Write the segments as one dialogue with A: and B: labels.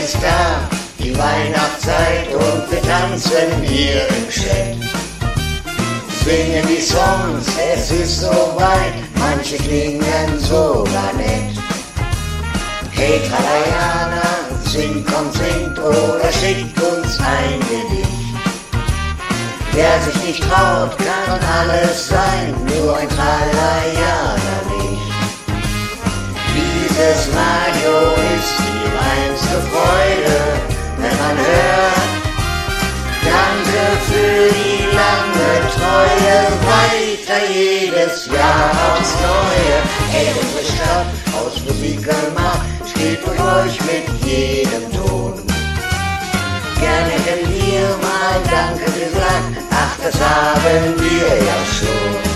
A: ist da, die Weihnachtszeit und wir tanzen hier im Chat. Singen die Songs, es ist so weit, manche klingen sogar nett. Hey Tralajana, sing, komm, singt oder schickt uns ein Gedicht. Wer sich nicht traut, kann alles sein, nur ein Tralajana nicht. Dieses Radio ist die reinste Freude, wenn man hört. Danke für die lange Treue, weiter jedes Jahr aufs Neue. Hey, unsere Stadt aus Musik gemacht, steht durch euch mit jedem Ton. Gerne hätten wir mal Danke gesagt, ach, das haben wir ja schon.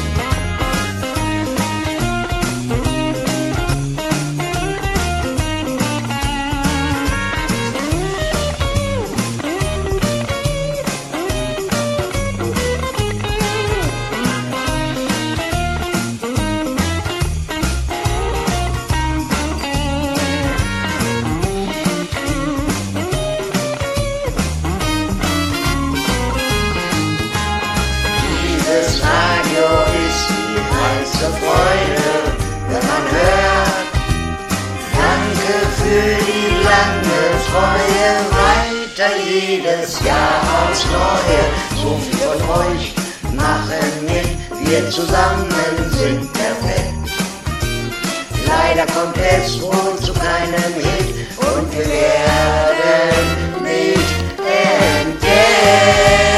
A: Dieses Radio ist die reinste Freude, wenn man hört. Danke für die lange Treue, weiter jedes Jahr aufs Neue. So viel von euch machen mit, wir zusammen sind perfekt. Leider kommt es wohl zu keinem Hit und wir werden nicht entdeckt.